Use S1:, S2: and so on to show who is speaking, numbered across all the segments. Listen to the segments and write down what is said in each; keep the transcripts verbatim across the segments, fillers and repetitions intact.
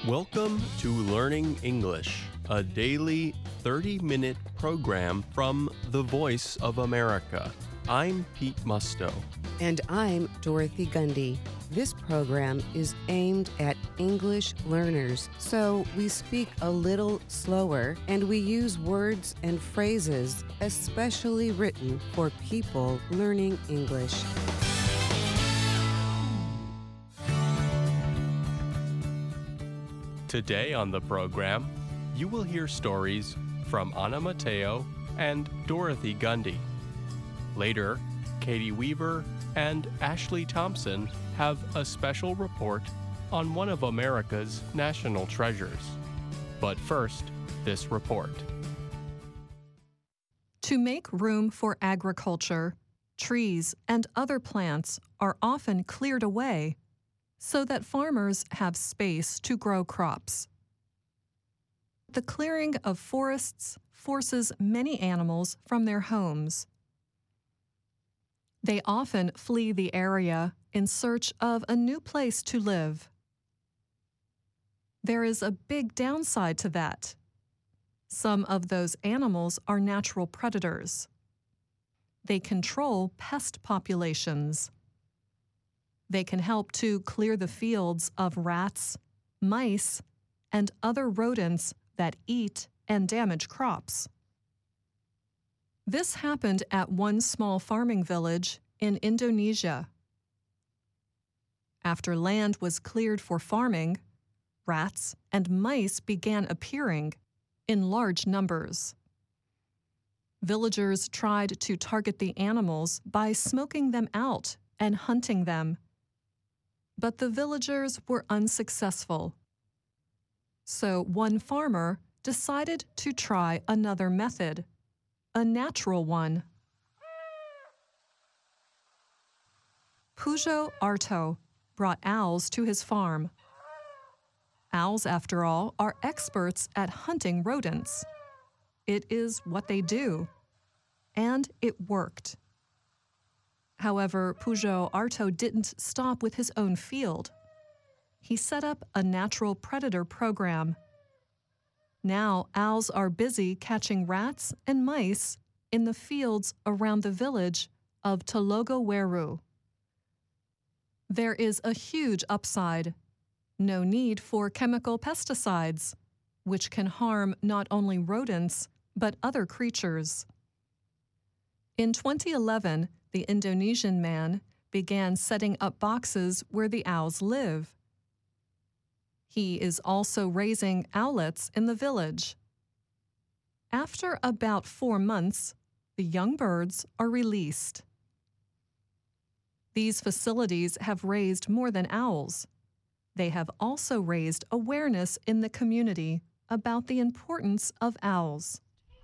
S1: Welcome to Learning English, a daily thirty-minute program from the Voice of America. I'm Pete Musto.
S2: And I'm Dorothy Gundy. This program is aimed at English learners, so we speak a little slower and we use words and phrases especially written for people learning English.
S1: Today on the program, you will hear stories from Anna Mateo and Dorothy Gundy. Later, Katie Weaver and Ashley Thompson have a special report on one of America's national treasures. But first, this report.
S3: To make room for agriculture, trees and other plants are often cleared away so that farmers have space to grow crops. The clearing of forests forces many animals from their homes. They often flee the area in search of a new place to live. There is a big downside to that. Some of those animals are natural predators. They control pest populations. They can help to clear the fields of rats, mice, and other rodents that eat and damage crops. This happened at one small farming village in Indonesia. After land was cleared for farming, rats and mice began appearing in large numbers. Villagers tried to target the animals by smoking them out and hunting them. But the villagers were unsuccessful. So one farmer decided to try another method, a natural one. Pujo Arto brought owls to his farm. Owls, after all, are experts at hunting rodents. It is what they do. And it worked. However, Pujo Arto didn't stop with his own field. He set up a natural predator program. Now, owls are busy catching rats and mice in the fields around the village of Tologoweru. There is a huge upside. No need for chemical pesticides, which can harm not only rodents, but other creatures. In twenty eleven, the Indonesian man began setting up boxes where the owls live. He is also raising owlets in the village. After about four months, the young birds are released. These facilities have raised more than owls. They have also raised awareness in the community about the importance of owls.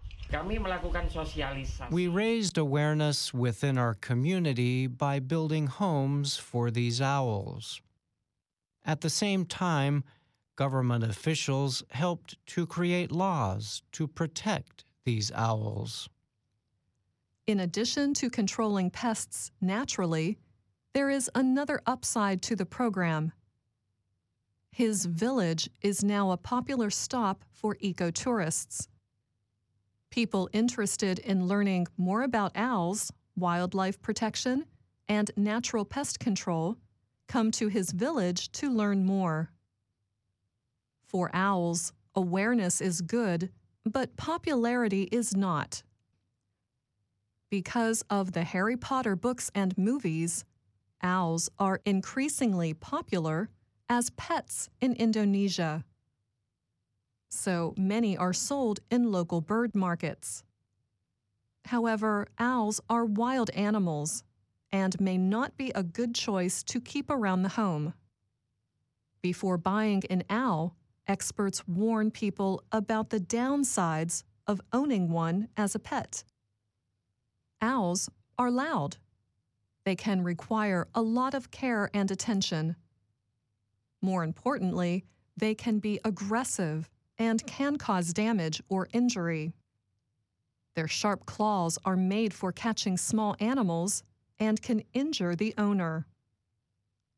S4: We raised awareness within our community by building homes for these owls. At the same time, government officials helped to create laws to protect these owls.
S3: In addition to controlling pests naturally, there is another upside to the program. His village is now a popular stop for ecotourists. People interested in learning more about owls, wildlife protection, and natural pest control come to his village to learn more. For owls, awareness is good, but popularity is not. Because of the Harry Potter books and movies, owls are increasingly popular as pets in Indonesia. So many are sold in local bird markets. However, owls are wild animals and may not be a good choice to keep around the home. Before buying an owl, experts warn people about the downsides of owning one as a pet. Owls are loud. They can require a lot of care and attention. More importantly, they can be aggressive and can cause damage or injury. Their sharp claws are made for catching small animals and can injure the owner.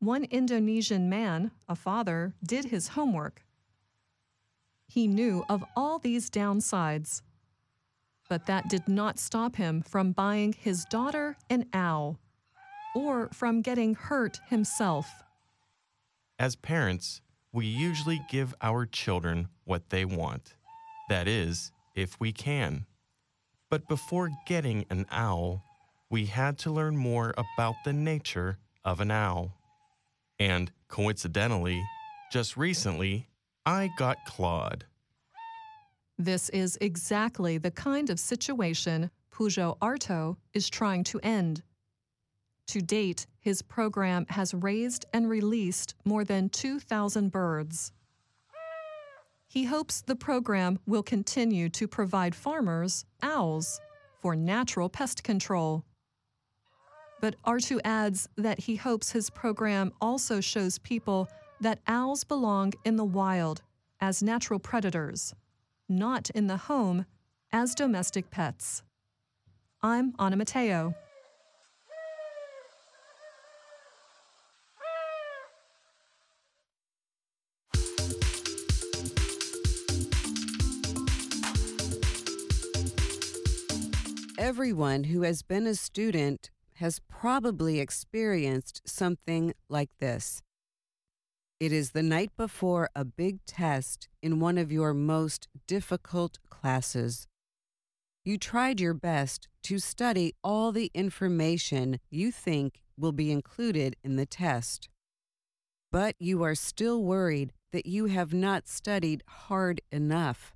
S3: one Indonesian man, a father, did his homework. He knew of all these downsides, but that did not stop him from buying his daughter an owl, or from getting hurt himself.
S5: As parents, we usually give our children what they want. That is, if we can. But before getting an owl, we had to learn more about the nature of an owl. And coincidentally, just recently, I got Claude.
S3: This is exactly the kind of situation Pujo Arto is trying to end. To date, his program has raised and released more than two thousand birds. He hopes the program will continue to provide farmers owls for natural pest control. But Arto adds that he hopes his program also shows people that owls belong in the wild as natural predators, not in the home as domestic pets. I'm Anna Mateo.
S2: Everyone who has been a student has probably experienced something like this. It is the night before a big test in one of your most difficult classes. You tried your best to study all the information you think will be included in the test. But you are still worried that you have not studied hard enough.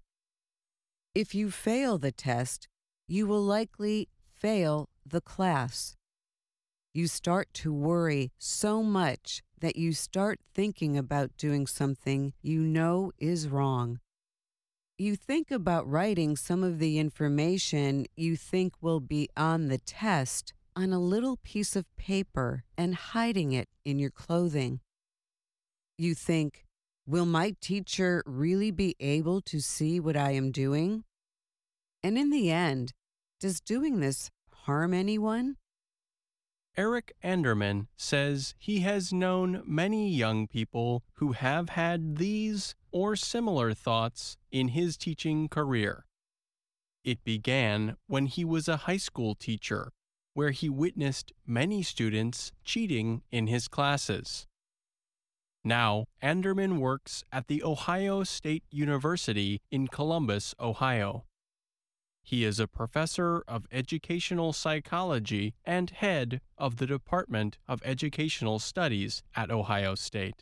S2: If you fail the test, you will likely fail the class. You start to worry so much that you start thinking about doing something you know is wrong. You think about writing some of the information you think will be on the test on a little piece of paper and hiding it in your clothing. You think, will my teacher really be able to see what I am doing? And in the end, does doing this harm anyone?
S1: Eric Anderman says he has known many young people who have had these or similar thoughts in his teaching career. It began when he was a high school teacher, where he witnessed many students cheating in his classes. Now, Anderman works at the Ohio State University in Columbus, Ohio. He is a professor of educational psychology and head of the Department of Educational Studies at Ohio State.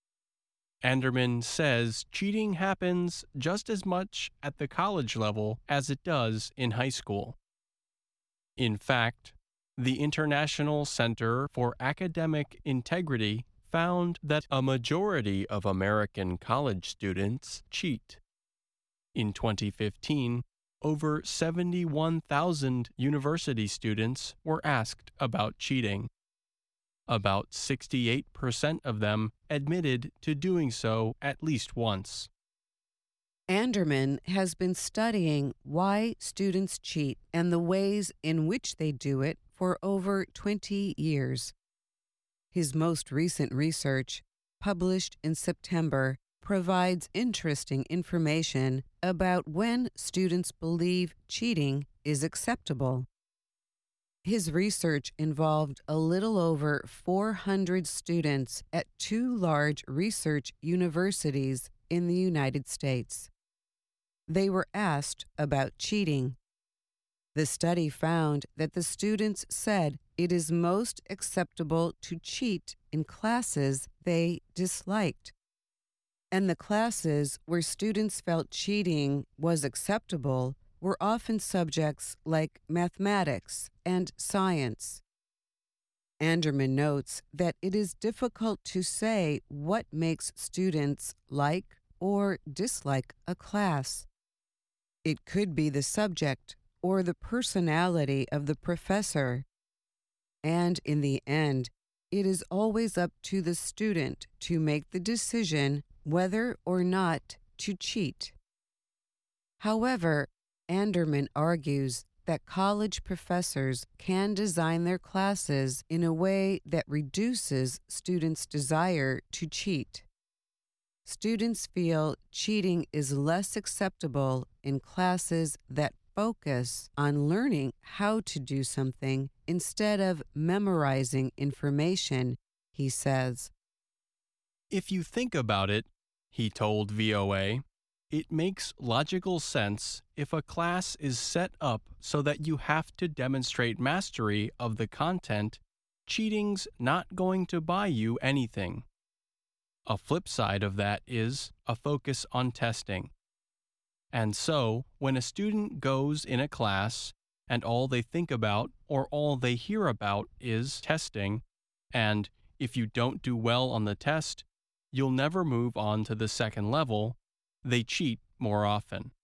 S1: Anderman says cheating happens just as much at the college level as it does in high school. In fact, the International Center for Academic Integrity found that a majority of American college students cheat. In twenty fifteen, over seventy-one thousand university students were asked about cheating. About sixty-eight percent of them admitted to doing so at least once.
S2: Anderman has been studying why students cheat and the ways in which they do it for over twenty years. His most recent research, published in September, provides interesting information about when students believe cheating is acceptable. His research involved a little over four hundred students at two large research universities in the United States. They were asked about cheating. The study found that the students said it is most acceptable to cheat in classes they disliked. And the classes where students felt cheating was acceptable were often subjects like mathematics and science. Anderman notes that it is difficult to say what makes students like or dislike a class. It could be the subject or the personality of the professor. And in the end, it is always up to the student to make the decision whether or not to cheat. However, Anderman argues that college professors can design their classes in a way that reduces students' desire to cheat. Students feel cheating is less acceptable in classes that focus on learning how to do something instead of memorizing information, he says.
S1: If you think about it, he told V O A, it makes logical sense if a class is set up so that you have to demonstrate mastery of the content. Cheating's not going to buy you anything. A flip side of that is a focus on testing. And so, when a student goes in a class and all they think about or all they hear about is testing, and if you don't do well on the test, you'll never move on to the second level, they cheat more often.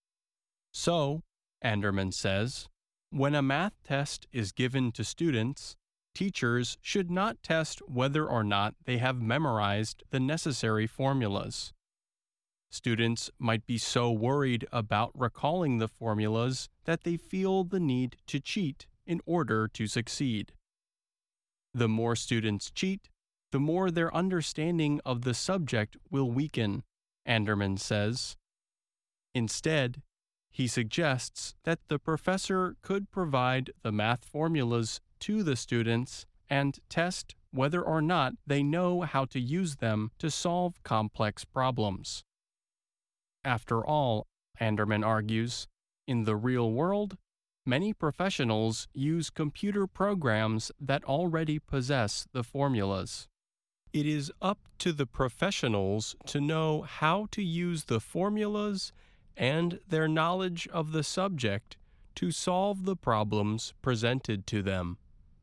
S1: So, Anderman says, when a math test is given to students, teachers should not test whether or not they have memorized the necessary formulas. Students might be so worried about recalling the formulas that they feel the need to cheat in order to succeed. The more students cheat, the more their understanding of the subject will weaken, Anderman says. Instead, he suggests that the professor could provide the math formulas to the students and test whether or not they know how to use them to solve complex problems. After all, Anderman argues, in the real world, many professionals use computer programs that already possess the formulas. It is up to the professionals to know how to use the formulas and their knowledge of the subject to solve the problems presented to them.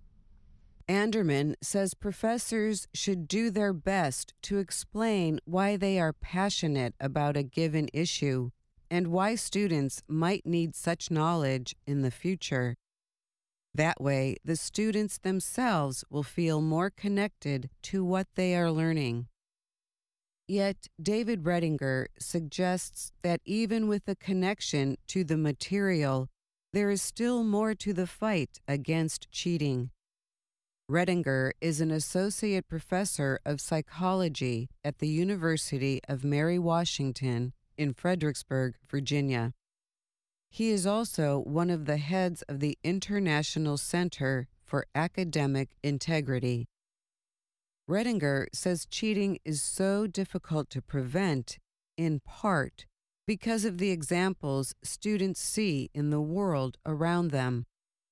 S2: Anderman says professors should do their best to explain why they are passionate about a given issue and why students might need such knowledge in the future. That way, the students themselves will feel more connected to what they are learning. Yet, David Redinger suggests that even with a connection to the material, there is still more to the fight against cheating. Redinger is an associate professor of psychology at the University of Mary Washington in Fredericksburg, Virginia. He is also one of the heads of the International Center for Academic Integrity. Redinger says cheating is so difficult to prevent, in part, because of the examples students see in the world around them.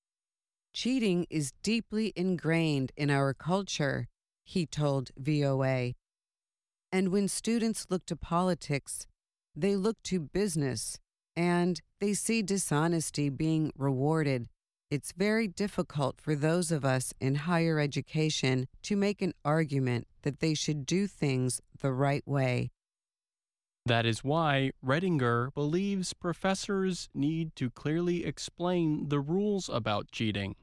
S2: Cheating is deeply ingrained in our culture, he told V O A. And when students look to politics, they look to business, and they see dishonesty being rewarded. It's very difficult for those of us in higher education to make an argument that they should do things the right way.
S1: That is why Redinger believes professors need to clearly explain the rules about cheating.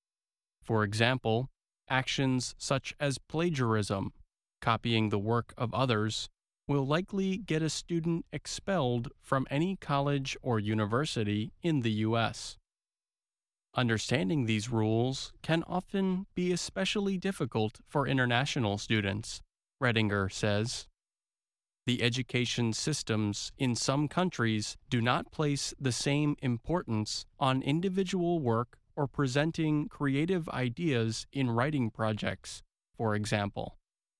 S1: For example, actions such as plagiarism, copying the work of others, will likely get a student expelled from any college or university in the U S. Understanding these rules can often be especially difficult for international students, Redinger says. The education systems in some countries do not place the same importance on individual work or presenting creative ideas in writing projects, for example.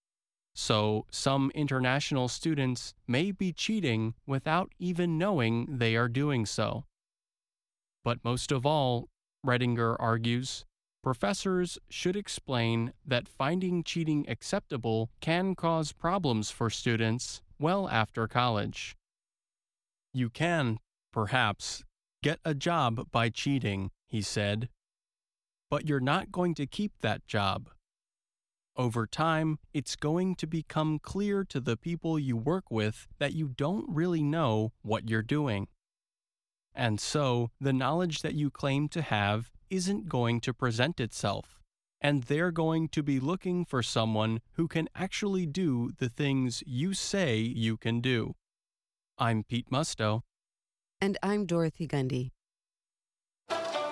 S1: So, some international students may be cheating without even knowing they are doing so. But most of all, Redinger argues, professors should explain that finding cheating acceptable can cause problems for students well after college. You can, perhaps, get a job by cheating, he said, but you're not going to keep that job. Over time, it's going to become clear to the people you work with that you don't really know what you're doing. And so, the knowledge that you claim to have isn't going to present itself, and they're going to be looking for someone who can actually do the things you say you can do. I'm Pete Musto.
S2: And I'm Dorothy Gundy.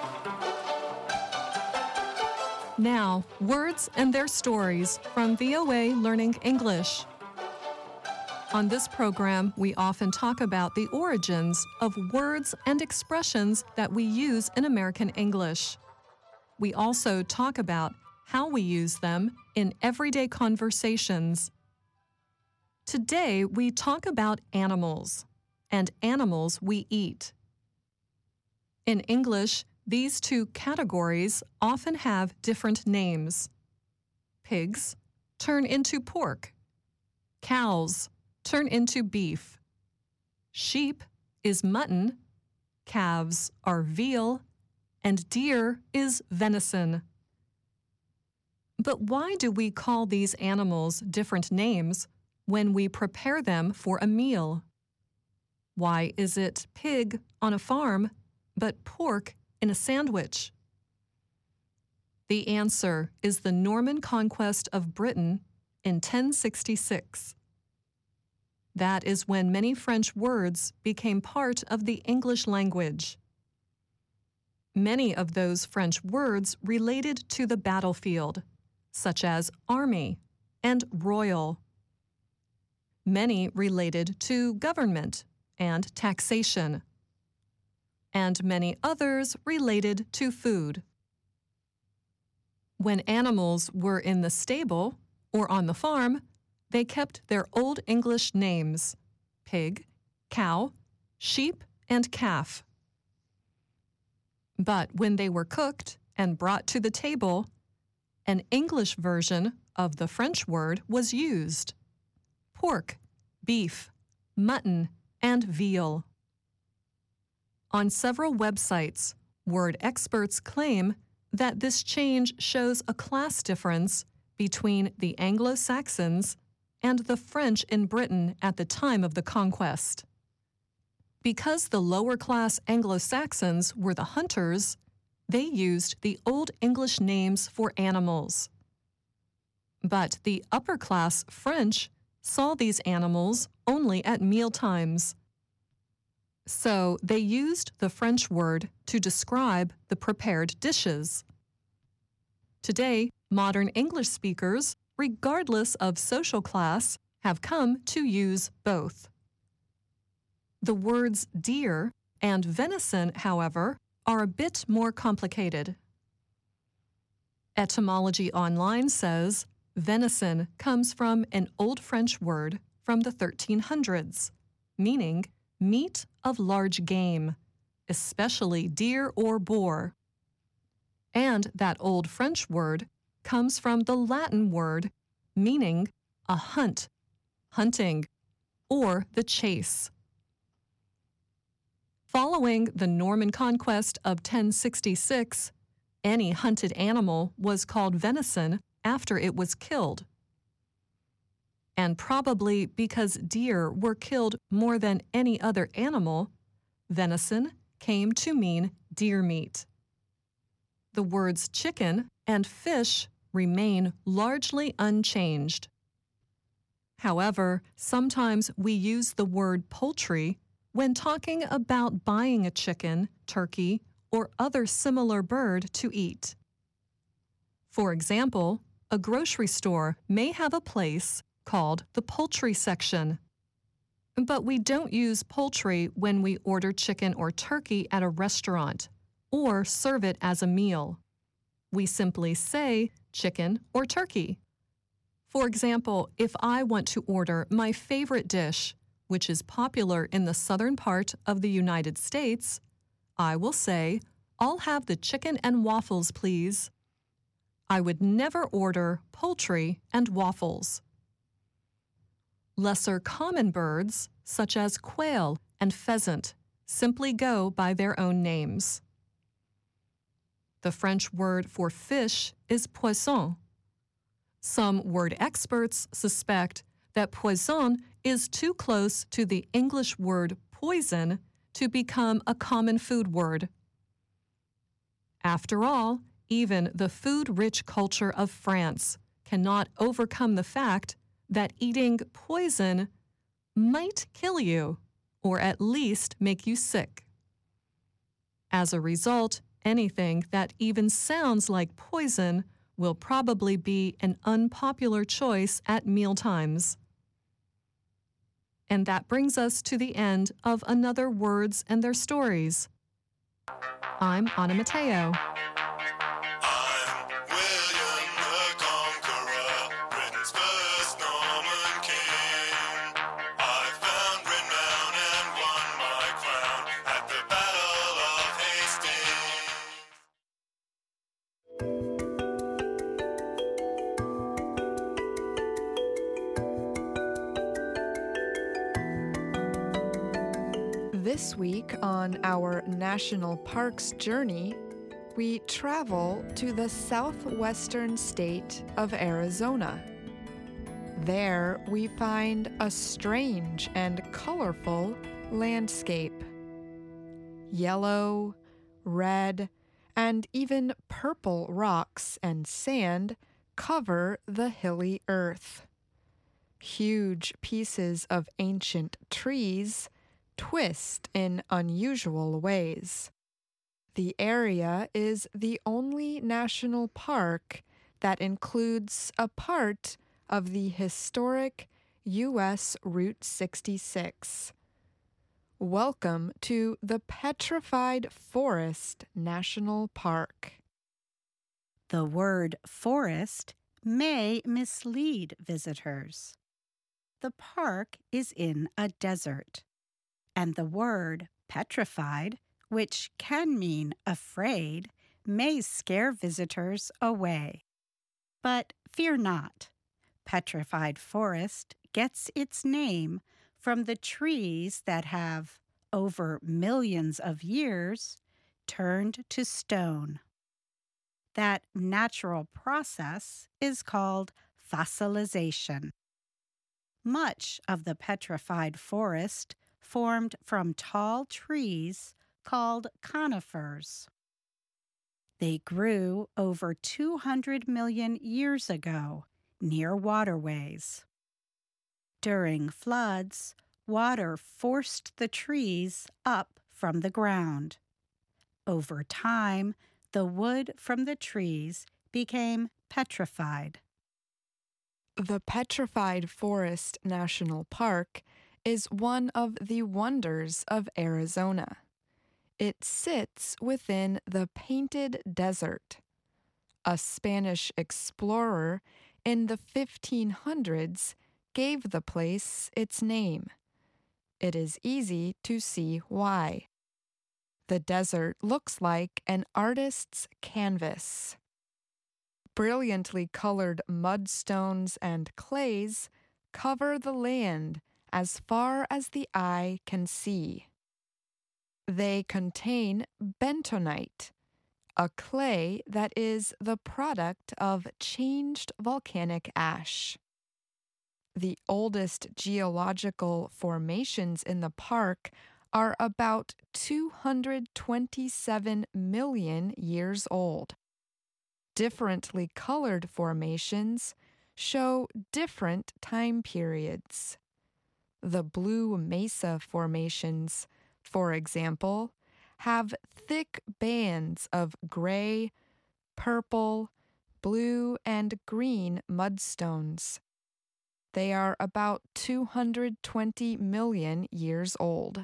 S3: Now, words and their stories from V O A Learning English. On this program, we often talk about the origins of words and expressions that we use in American English. We also talk about how we use them in everyday conversations. Today, we talk about animals and animals we eat. In English, these two categories often have different names. Pigs turn into pork. Cows turn into beef. Sheep is mutton. Calves are veal. And deer is venison. But why do we call these animals different names when we prepare them for a meal? Why is it pig on a farm, but pork in a sandwich? The answer is the Norman conquest of Britain in ten sixty-six. That is when many French words became part of the English language. Many of those French words related to the battlefield, such as army and royal. Many related to government and taxation, and many others related to food. When animals were in the stable or on the farm, they kept their Old English names: pig, cow, sheep, and calf. But when they were cooked and brought to the table, an English version of the French word was used: pork, beef, mutton, and veal. On several websites, word experts claim that this change shows a class difference between the Anglo-Saxons and the French in Britain at the time of the conquest. Because the lower-class Anglo-Saxons were the hunters, they used the Old English names for animals. But the upper-class French saw these animals only at mealtimes. So they used the French word to describe the prepared dishes. Today, modern English speakers, regardless of social class, have come to use both. The words deer and venison, however, are a bit more complicated. Etymology Online says venison comes from an Old French word from the thirteen hundreds, meaning meat of large game, especially deer or boar. And that Old French word comes from the Latin word meaning a hunt, hunting, or the chase. Following the Norman conquest of ten sixty-six, any hunted animal was called venison after it was killed. And probably because deer were killed more than any other animal, venison came to mean deer meat. The words chicken and fish remain largely unchanged. However, sometimes we use the word poultry when talking about buying a chicken, turkey, or other similar bird to eat. For example, a grocery store may have a place called the poultry section. But we don't use poultry when we order chicken or turkey at a restaurant or serve it as a meal. We simply say chicken or turkey. For example, if I want to order my favorite dish, which is popular in the southern part of the United States, I will say, "I'll have the chicken and waffles, please." I would never order poultry and waffles. Lesser common birds, such as quail and pheasant, simply go by their own names. The French word for fish is poisson. Some word experts suspect that poisson is too close to the English word poison to become a common food word. After all, even the food-rich culture of France cannot overcome the fact that eating poison might kill you, or at least make you sick. As a result, anything that even sounds like poison will probably be an unpopular choice at mealtimes. And that brings us to the end of another Words and Their Stories. I'm Anna Matteo.
S6: I'm William the Conqueror, Britain's first Norman king. I found renown and won my crown at the Battle of Hastings.
S7: This week on our National Parks journey, we travel to the southwestern state of Arizona. There we find a strange and colorful landscape. Yellow, red, and even purple rocks and sand cover the hilly earth. Huge pieces of ancient trees twist in unusual ways. The area is the only national park that includes a part of the historic U S Route sixty-six. Welcome to the Petrified Forest National Park.
S8: The word forest may mislead visitors. The park is in a desert, and the word petrified, which can mean afraid, may scare visitors away. But fear not. Petrified Forest gets its name from the trees that have, over millions of years, turned to stone. That natural process is called fossilization. Much of the petrified forest formed from tall trees called conifers. They grew over two hundred million years ago near waterways. During floods, water forced the trees up from the ground. Over time, the wood from the trees became petrified.
S7: The Petrified Forest National Park is one of the wonders of Arizona. It sits within the Painted Desert. A Spanish explorer in the fifteen hundreds gave the place its name. It is easy to see why. The desert looks like an artist's canvas. Brilliantly colored mudstones and clays cover the land as far as the eye can see. They contain bentonite, a clay that is the product of changed volcanic ash. The oldest geological formations in the park are about two hundred twenty-seven million years old. Differently colored formations show different time periods. The Blue Mesa formations, for example, have thick bands of gray, purple, blue, and green mudstones. They are about two hundred twenty million years old.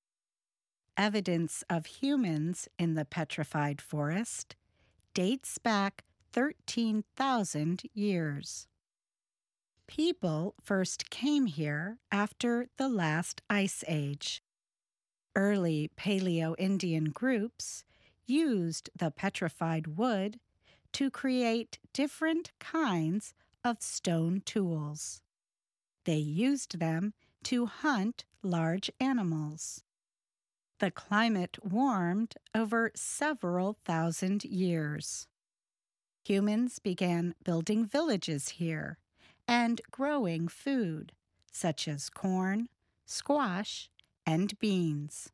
S8: Evidence of humans in the petrified forest dates back thirteen thousand years. People first came here after the last ice age. Early Paleo-Indian groups used the petrified wood to create different kinds of stone tools. They used them to hunt large animals. The climate warmed over several thousand years. Humans began building villages here and growing food, such as corn, squash, and beans.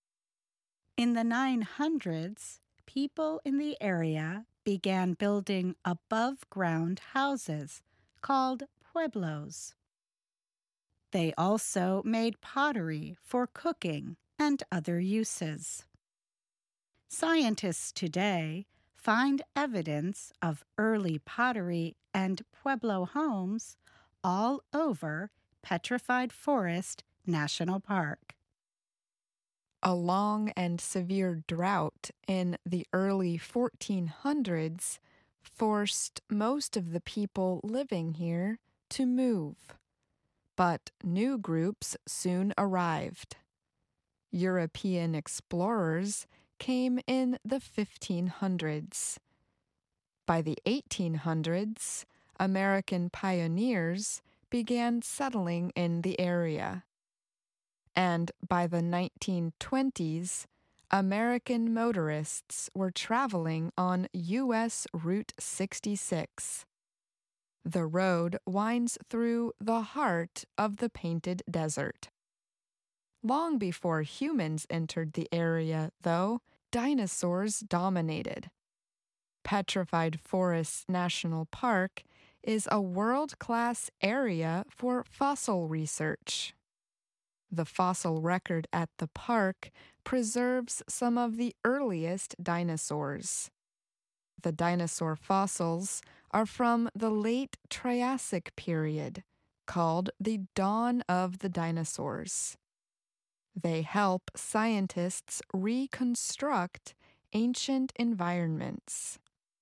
S8: In the nine hundreds, people in the area began building above-ground houses called pueblos. They also made pottery for cooking and other uses. Scientists today find evidence of early pottery and Pueblo homes all over Petrified Forest National Park.
S7: A long and severe drought in the early fourteen hundreds forced most of the people living here to move, but new groups soon arrived. European explorers came in the fifteen hundreds. By the eighteen hundreds, American pioneers began settling in the area. And by the nineteen twenties, American motorists were traveling on U S Route sixty-six. The road winds through the heart of the Painted Desert. Long before humans entered the area, though, dinosaurs dominated. Petrified Forest National Park is a world-class area for fossil research. The fossil record at the park preserves some of the earliest dinosaurs. The dinosaur fossils are from the late Triassic period, called the Dawn of the Dinosaurs. They help scientists reconstruct ancient environments.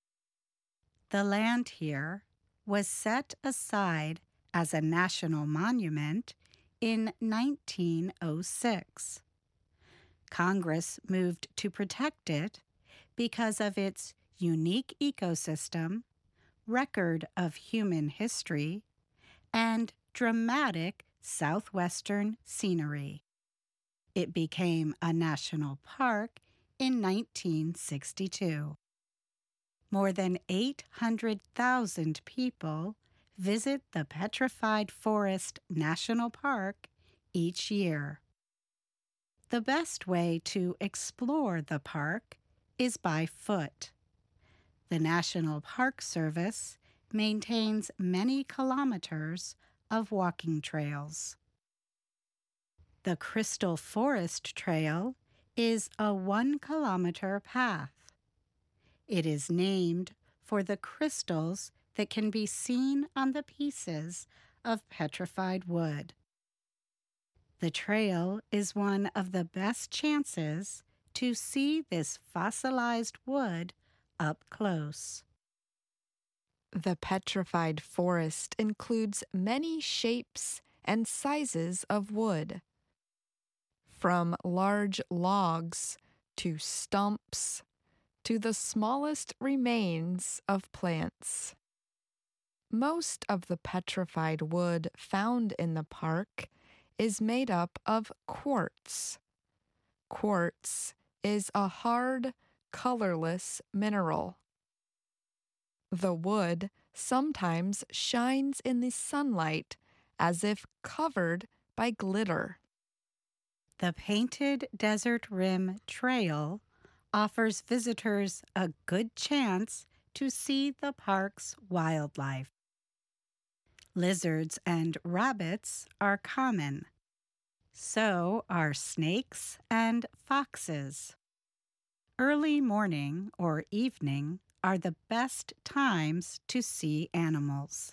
S8: The land here was set aside as a national monument in nineteen oh six. Congress moved to protect it because of its unique ecosystem, record of human history, and dramatic southwestern scenery. It became a national park in nineteen sixty-two. More than eight hundred thousand people visit the Petrified Forest National Park each year. The best way to explore the park is by foot. The National Park Service maintains many kilometers of walking trails. The Crystal Forest Trail is a one-kilometer path. It is named for the crystals that can be seen on the pieces of petrified wood. The trail is one of the best chances to see this fossilized wood up close.
S7: The petrified forest includes many shapes and sizes of wood, from large logs to stumps to the smallest remains of plants. Most of the petrified wood found in the park is made up of quartz. Quartz is a hard, colorless mineral. The wood sometimes shines in the sunlight as if covered by glitter.
S8: The Painted Desert Rim Trail offers visitors a good chance to see the park's wildlife. Lizards and rabbits are common. So are snakes and foxes. Early morning or evening are the best times to see animals.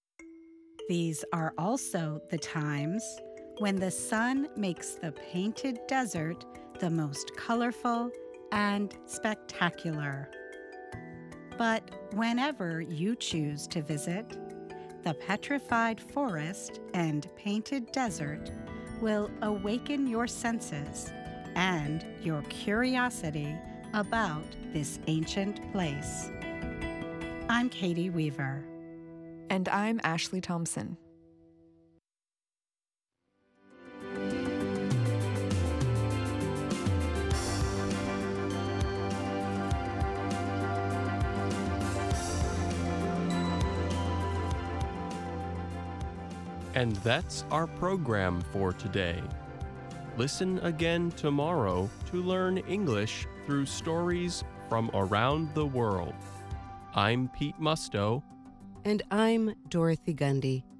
S8: These are also the times when the sun makes the Painted Desert the most colorful and spectacular. But whenever you choose to visit, the Petrified Forest and Painted Desert will awaken your senses and your curiosity about this ancient place. I'm Katie Weaver.
S7: And I'm Ashley Thompson.
S1: And that's our program for today. Listen again tomorrow to learn English through stories from around the world. I'm Pete Musto.
S2: And I'm Dorothy Gundy.